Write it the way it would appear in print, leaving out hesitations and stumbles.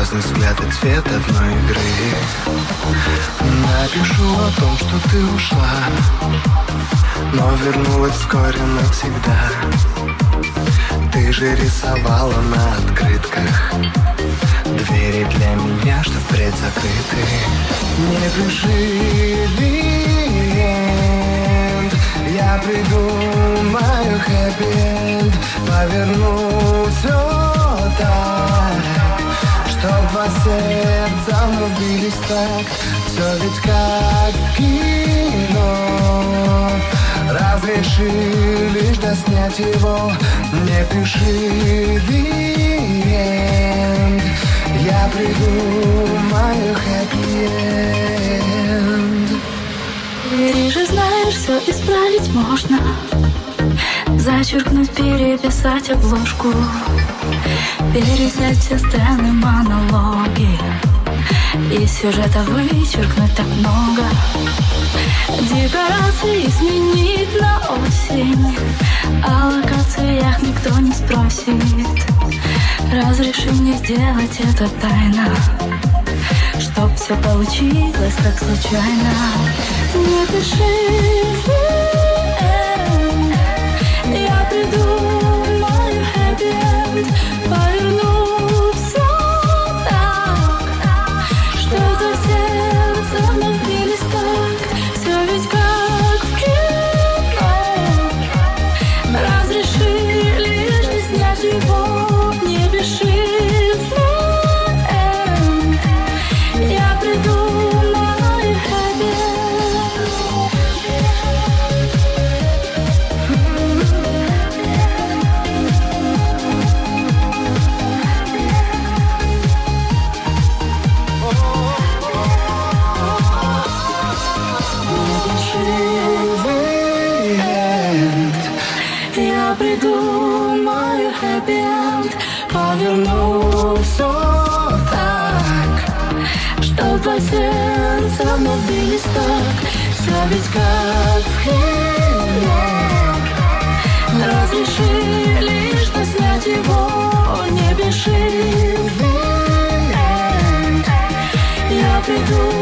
разный взгляд и цвет одной игры. Напишу о том, что ты ушла, но вернулась вскоре навсегда. Ты же рисовала на открытках двери для меня, что впредь закрыты. Не пиши the end, я придумаю хэппи-энд, поверну все так, чтоб два сердца вновь бились так. Все ведь как в кино, разреши лишь доснять его. Не пиши the end, я придумаю хэппи-энд. Ты же знаешь, все исправить можно, зачеркнуть, переписать обложку, переснять все сцены, монологи, из сюжета вычеркнуть так много. Декорации сменить на осень, о локациях никто не спросит. Разреши мне сделать это тайно, чтоб все получилось как случайно. Не пиши, я придумаю хэппи-энд, поверну все так, что до сердца вновь бились так. Все ведь как в кино, разреши лишь не снять его. Не пиши the end, я придумаю хэппи-энд. Я придумаю хэппи-энд, поверну все так, чтоб два сердца вновь бились так. Все ведь как в кино, разреши лишь доснять его. Не пиши the end, я придумаю